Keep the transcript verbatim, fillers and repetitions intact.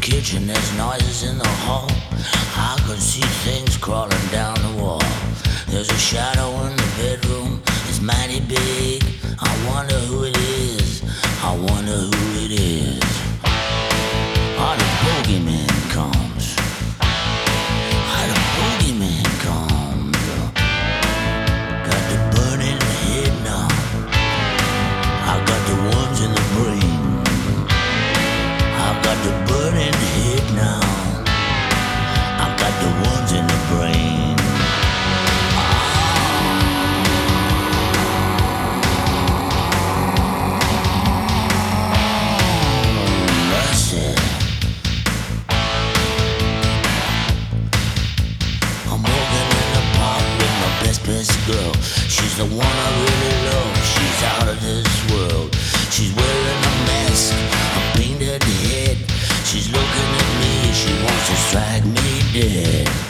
kitchen, there's noises in the hall. I could see things crawling down the wall. There's a shadow in the bedroom, it's mighty big. I wonder who it is, I wonder who it is. Oh, the bogeyman comes. Oh, the bogeyman comes. Got the burning head now, I got the worms in the brain. I got the burning head now, I got the worms in the brain. Best girl, she's the one I really love. She's out of this world. She's wearing a mask, a painted head. She's looking at me, she wants to strike me dead.